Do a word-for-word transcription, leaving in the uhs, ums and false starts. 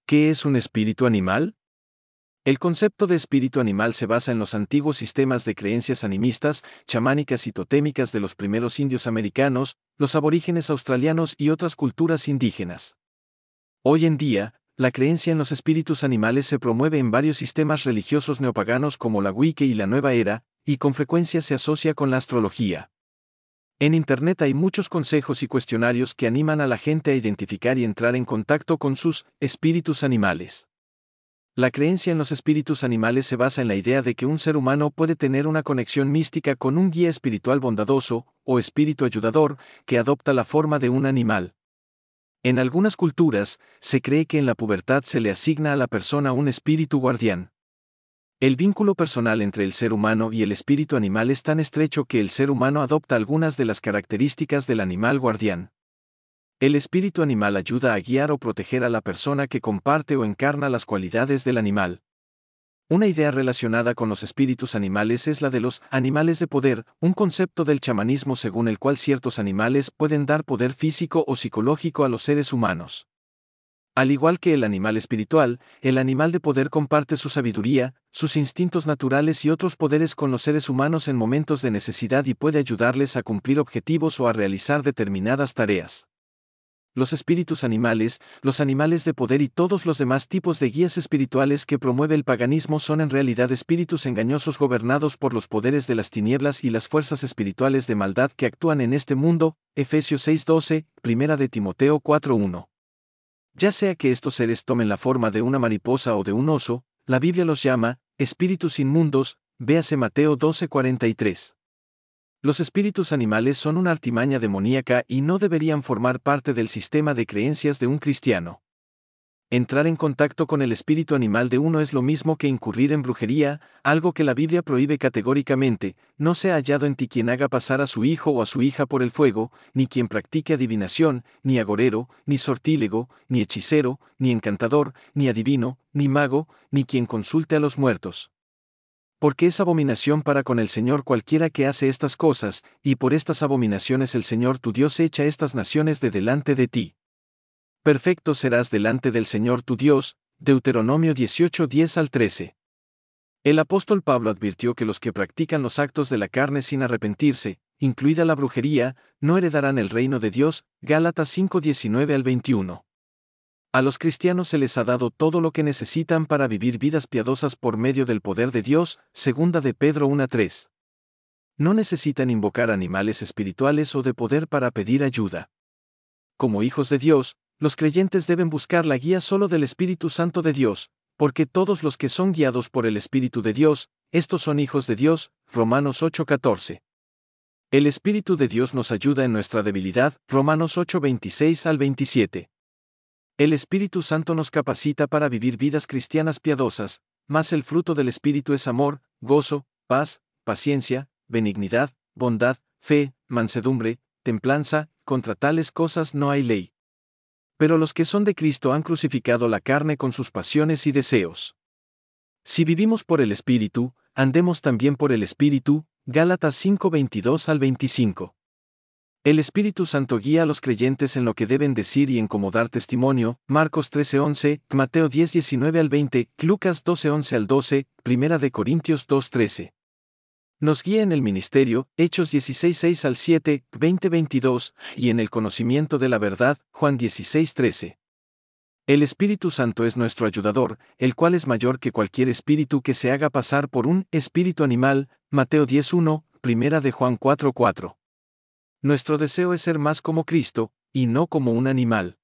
¿Qué es un espíritu animal? El concepto de espíritu animal se basa en los antiguos sistemas de creencias animistas, chamánicas y totémicas de los primeros indios americanos, los aborígenes australianos y otras culturas indígenas. Hoy en día, la creencia en los espíritus animales se promueve en varios sistemas religiosos neopaganos como la Wicca y la Nueva Era, y con frecuencia se asocia con la astrología. En Internet hay muchos consejos y cuestionarios que animan a la gente a identificar y entrar en contacto con sus espíritus animales. La creencia en los espíritus animales se basa en la idea de que un ser humano puede tener una conexión mística con un guía espiritual bondadoso, o espíritu ayudador, que adopta la forma de un animal. En algunas culturas, se cree que en la pubertad se le asigna a la persona un espíritu guardián. El vínculo personal entre el ser humano y el espíritu animal es tan estrecho que el ser humano adopta algunas de las características del animal guardián. El espíritu animal ayuda a guiar o proteger a la persona que comparte o encarna las cualidades del animal. Una idea relacionada con los espíritus animales es la de los animales de poder, un concepto del chamanismo según el cual ciertos animales pueden dar poder físico o psicológico a los seres humanos. Al igual que el animal espiritual, el animal de poder comparte su sabiduría, sus instintos naturales y otros poderes con los seres humanos en momentos de necesidad y puede ayudarles a cumplir objetivos o a realizar determinadas tareas. Los espíritus animales, los animales de poder y todos los demás tipos de guías espirituales que promueve el paganismo son en realidad espíritus engañosos gobernados por los poderes de las tinieblas y las fuerzas espirituales de maldad que actúan en este mundo, Efesios seis doce, Primera de Timoteo cuatro uno. Ya sea que estos seres tomen la forma de una mariposa o de un oso, la Biblia los llama espíritus inmundos, véase Mateo doce cuarenta y tres. Los espíritus animales son una artimaña demoníaca y no deberían formar parte del sistema de creencias de un cristiano. Entrar en contacto con el espíritu animal de uno es lo mismo que incurrir en brujería, algo que la Biblia prohíbe categóricamente. No sea hallado en ti quien haga pasar a su hijo o a su hija por el fuego, ni quien practique adivinación, ni agorero, ni sortílego, ni hechicero, ni encantador, ni adivino, ni mago, ni quien consulte a los muertos. Porque es abominación para con el Señor cualquiera que hace estas cosas, y por estas abominaciones el Señor tu Dios echa estas naciones de delante de ti. Perfecto serás delante del Señor tu Dios, Deuteronomio dieciocho diez al trece. El apóstol Pablo advirtió que los que practican los actos de la carne sin arrepentirse, incluida la brujería, no heredarán el reino de Dios, Gálatas cinco diecinueve al veintiuno. A los cristianos se les ha dado todo lo que necesitan para vivir vidas piadosas por medio del poder de Dios, segunda de Pedro uno tres. No necesitan invocar animales espirituales o de poder para pedir ayuda. Como hijos de Dios, los creyentes deben buscar la guía solo del Espíritu Santo de Dios, porque todos los que son guiados por el Espíritu de Dios, estos son hijos de Dios, Romanos ocho catorce. El Espíritu de Dios nos ayuda en nuestra debilidad, Romanos ocho veintiséis al veintisiete. El Espíritu Santo nos capacita para vivir vidas cristianas piadosas, mas el fruto del Espíritu es amor, gozo, paz, paciencia, benignidad, bondad, fe, mansedumbre, templanza, contra tales cosas no hay ley. Pero los que son de Cristo han crucificado la carne con sus pasiones y deseos. Si vivimos por el Espíritu, andemos también por el Espíritu, Gálatas cinco veintidós al veinticinco. El Espíritu Santo guía a los creyentes en lo que deben decir y en cómo dar testimonio, Marcos trece once, Mateo diez diecinueve al veinte, Lucas doce once al doce, Primera de Corintios dos trece. Nos guía en el ministerio, Hechos dieciséis seis al siete, veinte veintidós, y en el conocimiento de la verdad, Juan dieciséis trece. El Espíritu Santo es nuestro ayudador, el cual es mayor que cualquier espíritu que se haga pasar por un espíritu animal, Mateo diez uno, Primera de Juan cuatro cuatro. Nuestro deseo es ser más como Cristo, y no como un animal.